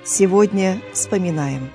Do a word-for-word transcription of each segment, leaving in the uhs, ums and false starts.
Сегодня вспоминаем.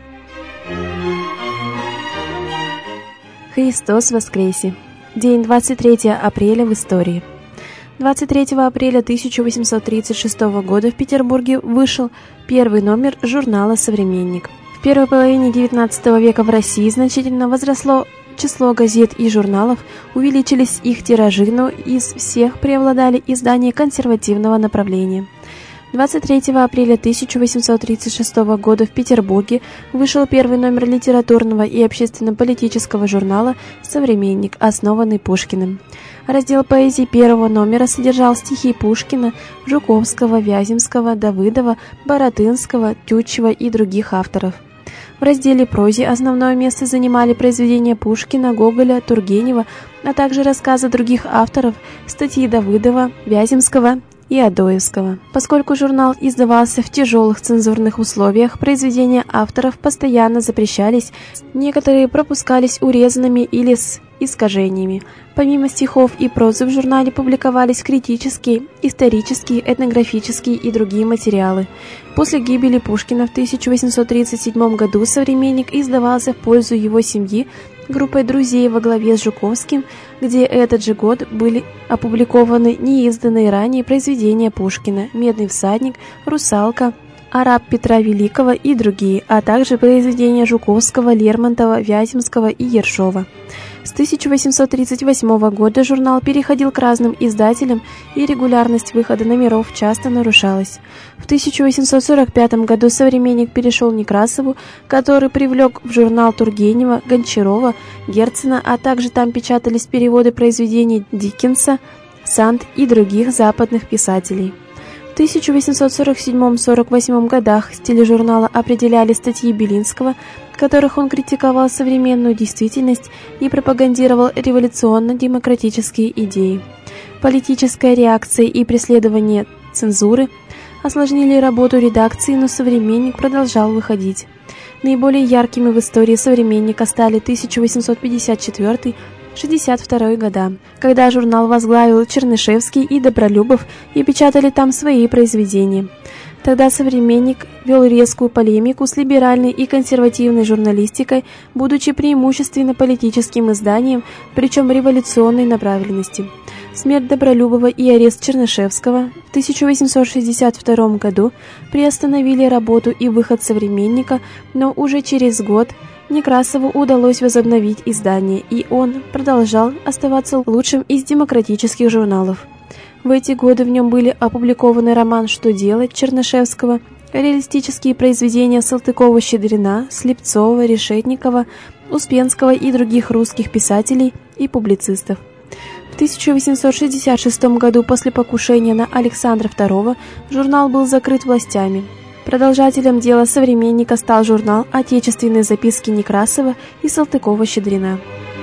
Христос воскресе! День двадцать третьего апреля в истории. двадцать третьего апреля тысяча восемьсот тридцать шестого года в Петербурге вышел первый номер журнала «Современник». В первой половине девятнадцатого века в России значительно возросло число газет и журналов, увеличились их тиражи, но из всех преобладали издания консервативного направления. двадцать третьего апреля тысяча восемьсот тридцать шестого года в Петербурге вышел первый номер литературного и общественно-политического журнала «Современник», основанный Пушкиным. Раздел поэзии первого номера содержал стихи Пушкина, Жуковского, Вяземского, Давыдова, Баратынского, Тютчева и других авторов. В разделе прозе основное место занимали произведения Пушкина, Гоголя, Тургенева, а также рассказы других авторов, статьи Давыдова, Вяземского и Адоевского. Поскольку журнал издавался в тяжелых цензурных условиях, произведения авторов постоянно запрещались, некоторые пропускались урезанными или с искажениями. Помимо стихов и прозы в журнале публиковались критические, исторические, этнографические и другие материалы. После гибели Пушкина в тысяча восемьсот тридцать седьмом году «Современник» издавался в пользу его семьи группой друзей во главе с Жуковским, где этот же год были опубликованы неизданные ранее произведения Пушкина «Медный всадник», «Русалка», «Араб Петра Великого» и другие, а также произведения Жуковского, Лермонтова, Вяземского и Ершова. С тысяча восемьсот тридцать восьмого года журнал переходил к разным издателям, и регулярность выхода номеров часто нарушалась. В тысяча восемьсот сорок пятом году «Современник» перешел Некрасову, который привлек в журнал Тургенева, Гончарова, Герцена, а также там печатались переводы произведений Диккенса, Санд и других западных писателей. В тысяча восемьсот сорок седьмом — сорок восьмом годах стиль журнала определяли статьи Белинского, в которых он критиковал современную действительность и пропагандировал революционно-демократические идеи. Политическая реакция и преследование цензуры осложнили работу редакции, но «Современник» продолжал выходить. Наиболее яркими в истории «Современника» стали тысяча восемьсот пятьдесят четвёртый — шестьдесят второй года, когда журнал возглавил Чернышевский и Добролюбов и печатали там свои произведения. Тогда «Современник» вел резкую полемику с либеральной и консервативной журналистикой, будучи преимущественно политическим изданием, причем революционной направленности. Смерть Добролюбова и арест Чернышевского в тысяча восемьсот шестьдесят втором году приостановили работу и выход «Современника», но уже через год Некрасову удалось возобновить издание, и он продолжал оставаться лучшим из демократических журналов. В эти годы в нем были опубликованы роман «Что делать» Чернышевского, реалистические произведения Салтыкова-Щедрина, Слепцова, Решетникова, Успенского и других русских писателей и публицистов. В тысяча восемьсот шестьдесят шестом году после покушения на Александра второго журнал был закрыт властями. Продолжателем дела «Современника» стал журнал «Отечественные записки» Некрасова и Салтыкова-Щедрина.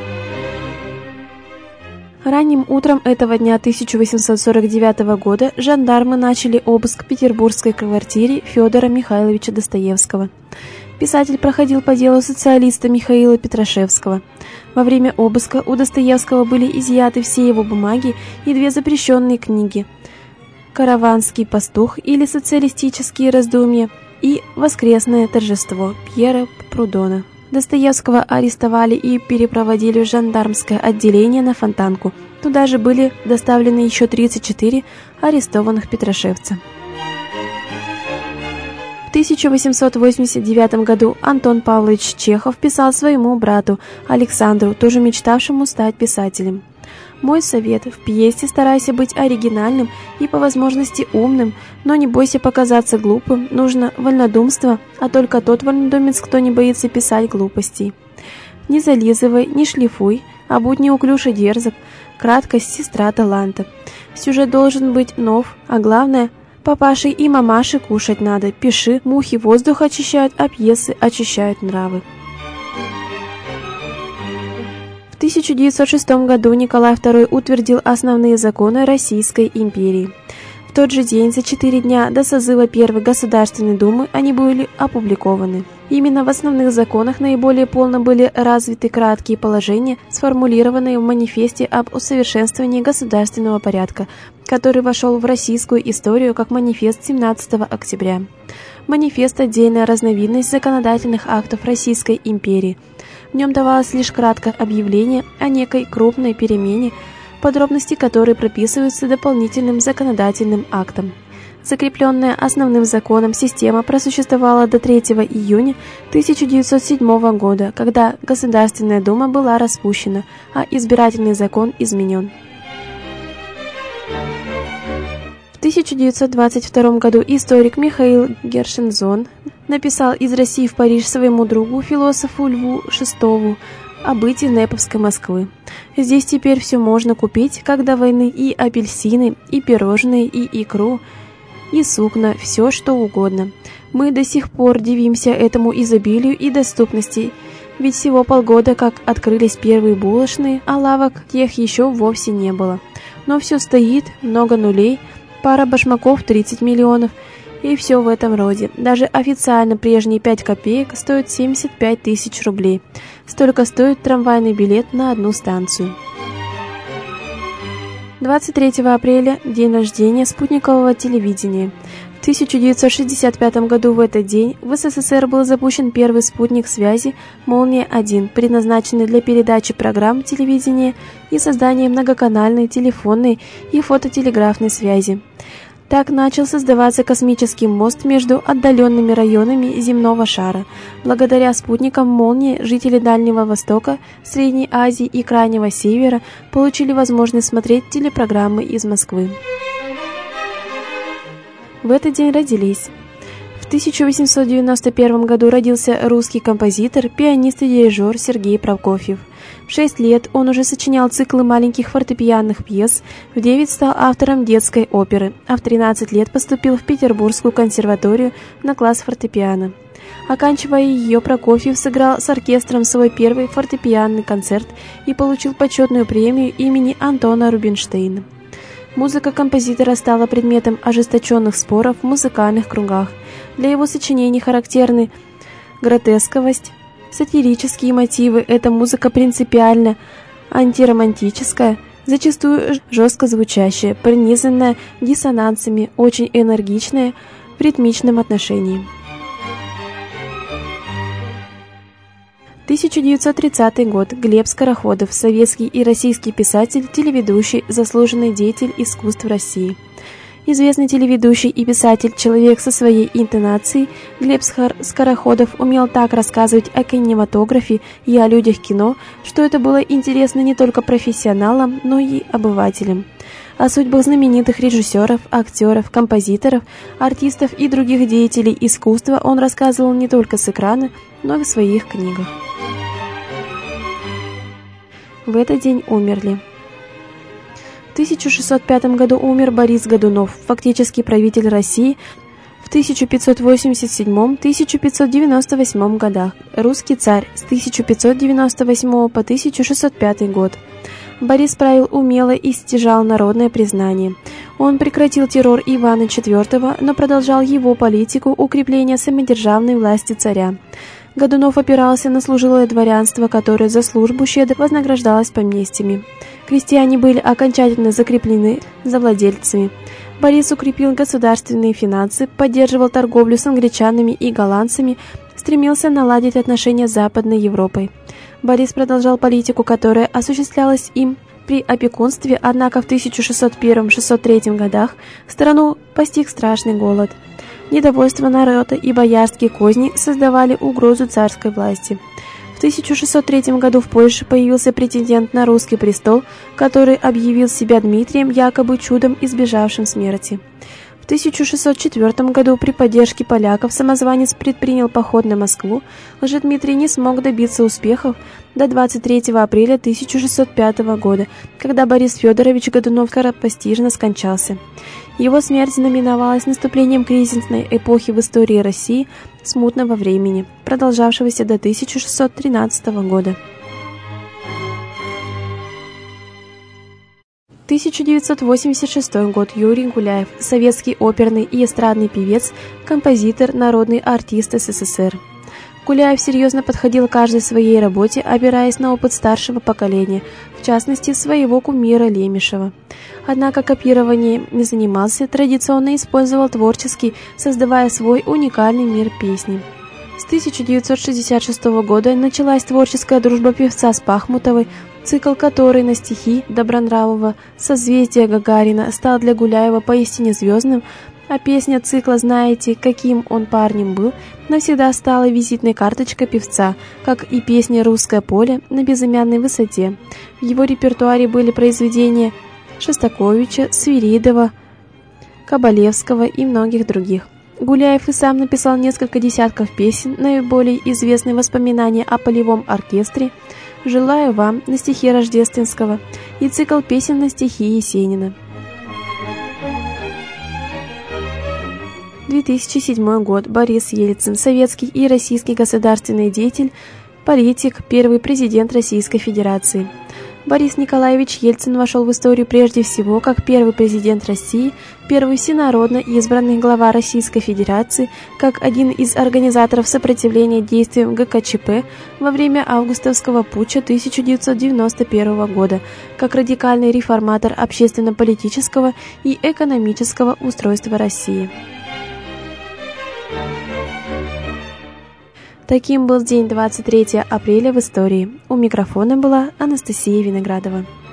Ранним утром этого дня тысяча восемьсот сорок девятого года жандармы начали обыск в петербургской квартире Федора Михайловича Достоевского. Писатель проходил по делу социалиста Михаила Петрашевского. Во время обыска у Достоевского были изъяты все его бумаги и две запрещенные книги: «Караванский пастух» или «Социалистические раздумья» и «Воскресное торжество» Пьера Прудона. Достоевского арестовали и перепроводили в жандармское отделение на Фонтанку. Туда же были доставлены еще тридцать четыре арестованных петрашевца. В тысяча восемьсот восемьдесят девятом году Антон Павлович Чехов писал своему брату Александру, тоже мечтавшему стать писателем: «Мой совет: в пьесе старайся быть оригинальным и по возможности умным, но не бойся показаться глупым, нужно вольнодумство, а только тот вольнодумец, кто не боится писать глупостей. Не зализывай, не шлифуй, а будь неуклюж и дерзок, краткость — сестра таланта. Сюжет должен быть нов, а главное — папаше и мамаше кушать надо, пиши, мухи воздух очищают, а пьесы очищают нравы». В тысяча девятьсот шестом году Николай второй утвердил основные законы Российской империи. В тот же день, за четыре дня до созыва Первой Государственной Думы, они были опубликованы. Именно в основных законах наиболее полно были развиты краткие положения, сформулированные в манифесте об усовершенствовании государственного порядка, который вошел в российскую историю как манифест семнадцатого октября. Манифест – отдельная разновидность законодательных актов Российской империи. В нем давалось лишь краткое объявление о некой крупной перемене, подробности которой прописываются дополнительным законодательным актом. Закрепленная основным законом система просуществовала до третьего июня тысяча девятьсот седьмого года, когда Государственная Дума была распущена, а избирательный закон изменен. В тысяча девятьсот двадцать втором году историк Михаил Гершензон написал из России в Париж своему другу, философу Льву Шестову, о быте Неповской Москвы. Здесь теперь все можно купить, как до войны, и апельсины, и пирожные, и икру, и сукна, все что угодно. Мы до сих пор дивимся этому изобилию и доступности, ведь всего полгода как открылись первые булочные, а лавок тех еще вовсе не было. Но все стоит, много нулей, пара башмаков тридцать миллионов, и все в этом роде. Даже официально прежние пять копеек стоят семьдесят пять тысяч рублей. Столько стоит трамвайный билет на одну станцию. двадцать третьего апреля – день рождения спутникового телевидения. В тысяча девятьсот шестьдесят пятом году в этот день в СССР был запущен первый спутник связи «Молния-один», предназначенный для передачи программ телевидения и создания многоканальной телефонной и фототелеграфной связи. Так начал создаваться космический мост между отдаленными районами земного шара. Благодаря спутникам «Молнии» жители Дальнего Востока, Средней Азии и Крайнего Севера получили возможность смотреть телепрограммы из Москвы. В этот день родились. В тысяча восемьсот девяносто первом году родился русский композитор, пианист и дирижер Сергей Прокофьев. В шесть лет он уже сочинял циклы маленьких фортепианных пьес, в девять стал автором детской оперы, а в тринадцать лет поступил в Петербургскую консерваторию на класс фортепиано. Оканчивая ее, Прокофьев сыграл с оркестром свой первый фортепианный концерт и получил почетную премию имени Антона Рубинштейна. Музыка композитора стала предметом ожесточенных споров в музыкальных кругах. Для его сочинений характерны гротесковость, сатирические мотивы. Эта музыка принципиально антиромантическая, зачастую жестко звучащая, пронизанная диссонансами, очень энергичная в ритмичном отношении. тысяча девятьсот тридцатый год. Глеб Скороходов, советский и российский писатель, телеведущий, заслуженный деятель искусств России. Известный телеведущий и писатель, человек со своей интонацией, Глеб Скороходов умел так рассказывать о кинематографе и о людях кино, что это было интересно не только профессионалам, но и обывателям. О судьбах знаменитых режиссеров, актеров, композиторов, артистов и других деятелей искусства он рассказывал не только с экрана, но и в своих книгах. В этот день умерли. В тысяча шестьсот пятом году умер Борис Годунов, фактически правитель России в тысяча пятьсот восемьдесят седьмом — тысяча пятьсот девяносто восьмом годах, русский царь с тысяча пятьсот девяносто восьмого по тысяча шестьсот пятый год. Борис правил умело и стяжал народное признание. Он прекратил террор Ивана четвёртого, но продолжал его политику укрепления самодержавной власти царя. Годунов опирался на служилое дворянство, которое за службу щедро вознаграждалось поместьями. Крестьяне были окончательно закреплены за владельцами. Борис укрепил государственные финансы, поддерживал торговлю с англичанами и голландцами, стремился наладить отношения с Западной Европой. Борис продолжал политику, которая осуществлялась им при опекунстве, однако в тысяча шестьсот первом — шестьсот третьем годах страну постиг страшный голод. Недовольство народа и боярские козни создавали угрозу царской власти. В тысяча шестьсот третьем году в Польше появился претендент на русский престол, который объявил себя Дмитрием, якобы чудом избежавшим смерти. В тысяча шестьсот четвёртом году при поддержке поляков самозванец предпринял поход на Москву. Лжедмитрий не смог добиться успехов до двадцать третьего апреля тысяча шестьсот пятого года, когда Борис Федорович Годунов скоропостижно скончался. Его смерть знаменовалась наступлением кризисной эпохи в истории России, смутного времени, продолжавшегося до тысяча шестьсот тринадцатого года. тысяча девятьсот восемьдесят шестой год. Юрий Гуляев, советский оперный и эстрадный певец, композитор, народный артист СССР. Гуляев серьезно подходил к каждой своей работе, опираясь на опыт старшего поколения, в частности, своего кумира Лемешева. Однако копированием не занимался, традиционно использовал творческий, создавая свой уникальный мир песни. С тысяча девятьсот шестьдесят шестого года началась творческая дружба певца с Пахмутовой, цикл которой на стихи Добронравова «Созвездие Гагарина» стал для Гуляева поистине звездным, а песня цикла «Знаете, каким он парнем был» навсегда стала визитной карточкой певца, как и песня «Русское поле» на безымянной высоте. В его репертуаре были произведения Шостаковича, Свиридова, Кабалевского и многих других. Гуляев и сам написал несколько десятков песен, наиболее известные воспоминания о полевом оркестре, «Желаю вам» на стихи Рождественского и цикл песен на стихи Есенина. две тысячи седьмой год. Борис Ельцин, советский и российский государственный деятель, политик, первый президент Российской Федерации. Борис Николаевич Ельцин вошел в историю прежде всего как первый президент России, первый всенародно избранный глава Российской Федерации, как один из организаторов сопротивления действиям ГКЧП во время августовского путча тысяча девятьсот девяносто первого года, как радикальный реформатор общественно-политического и экономического устройства России. Таким был день двадцать третьего апреля в истории. У микрофона была Анастасия Виноградова.